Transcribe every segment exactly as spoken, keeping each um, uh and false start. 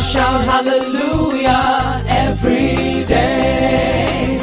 shout hallelujah every day.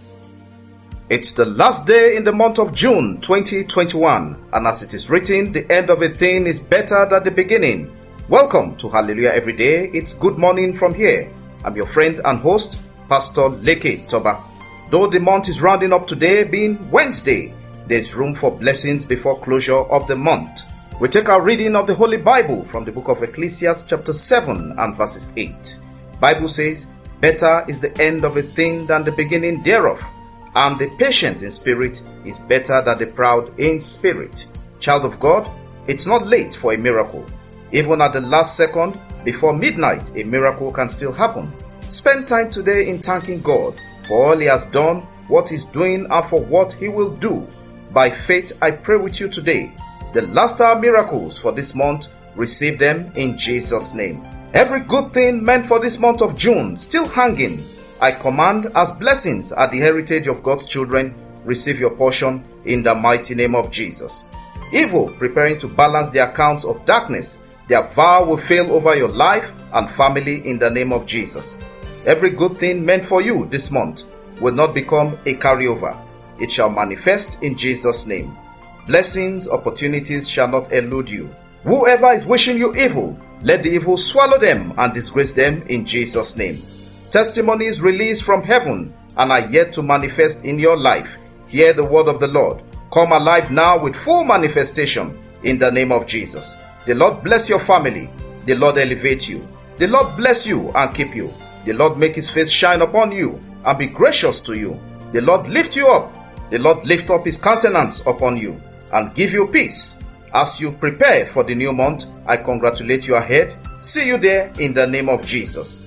It's the last day in the month of June twenty twenty-one, and as it is written, the end of a thing is better than the beginning. Welcome to Hallelujah Every Day. It's good morning from here. I'm your friend and host, Pastor Leke Toba. Though the month is rounding up today being Wednesday, there's room for blessings before closure of the month. We take our reading of the Holy Bible from the book of Ecclesiastes chapter seven and verses eight. Bible says, "Better is the end of a thing than the beginning thereof, and the patient in spirit is better than the proud in spirit." Child of God, it's not late for a miracle. Even at the last second, before midnight, a miracle can still happen. Spend time today in thanking God for all He has done, what He's doing, and for what He will do. By faith, I pray with you today. The last hour miracles for this month, receive them in Jesus' name. Every good thing meant for this month of June still hanging, I command as blessings are the heritage of God's children, receive your portion in the mighty name of Jesus. Evil preparing to balance the accounts of darkness, their vow will fail over your life and family in the name of Jesus. Every good thing meant for you this month will not become a carryover. It shall manifest in Jesus' name. Blessings, opportunities shall not elude you. Whoever is wishing you evil, let the evil swallow them and disgrace them in Jesus' name. Testimonies released from heaven and are yet to manifest in your life. Hear the word of the Lord. Come alive now with full manifestation in the name of Jesus. The Lord bless your family. The Lord elevate you. The Lord bless you and keep you. The Lord make His face shine upon you and be gracious to you. The Lord lift you up. The Lord lift up His countenance upon you and give you peace. As you prepare for the new month, I congratulate you ahead. See you there in the name of Jesus.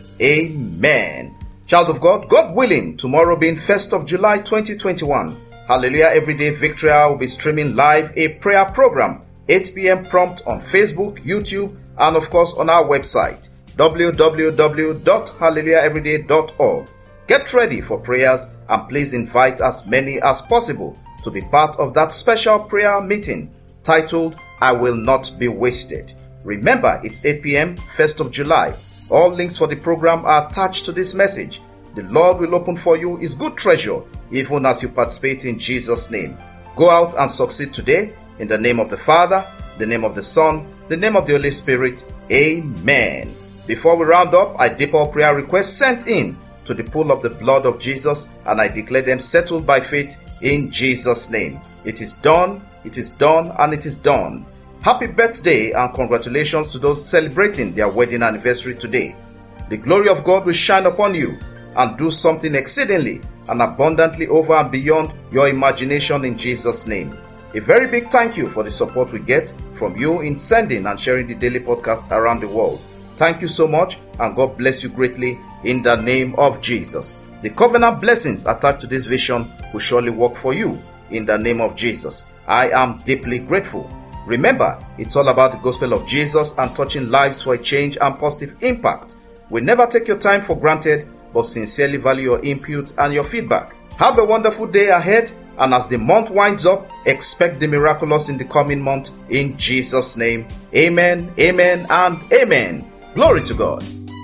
Amen. Child of God, God willing, tomorrow being first of July twenty twenty-one, Hallelujah Everyday Victory Hour will be streaming live a prayer program, eight p.m. prompt on Facebook, YouTube, and of course on our website, w w w dot hallelujah everyday dot org. Get ready for prayers and please invite as many as possible to be part of that special prayer meeting titled, I Will Not Be Wasted. Remember, it's eight p.m., first of July. All links for the program are attached to this message. The Lord will open for you His good treasure even as you participate in Jesus' name. Go out and succeed today in the name of the Father, the name of the Son, the name of the Holy Spirit. Amen. Before we round up, I dip all prayer requests sent in to the pool of the blood of Jesus, and I declare them settled by faith in Jesus' name. It is done, it is done, and it is done. Happy birthday and congratulations to those celebrating their wedding anniversary today. The glory of God will shine upon you and do something exceedingly and abundantly over and beyond your imagination in Jesus' name. A very big thank you for the support we get from you in sending and sharing the daily podcast around the world. Thank you so much, and God bless you greatly in the name of Jesus. The covenant blessings attached to this vision will surely work for you in the name of Jesus. I am deeply grateful. Remember, it's all about the gospel of Jesus and touching lives for a change and positive impact. We never take your time for granted, but sincerely value your input and your feedback. Have a wonderful day ahead, and as the month winds up, expect the miraculous in the coming month in Jesus' name. Amen, amen, and amen. Glory to God.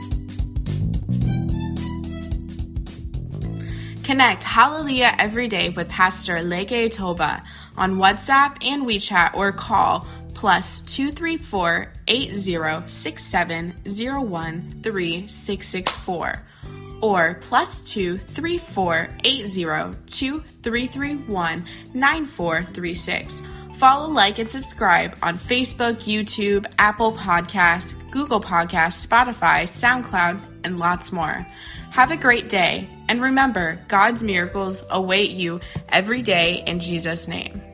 Connect Hallelujah Every Day with Pastor Leke Toba on WhatsApp and WeChat, or call plus two three four, eight zero six seven zero one three six six four or plus two three four, eight zero two three three one nine four three six. Follow, like, and subscribe on Facebook, YouTube, Apple Podcasts, Google Podcasts, Spotify, SoundCloud, and lots more. Have a great day, and remember, God's miracles await you every day in Jesus' name.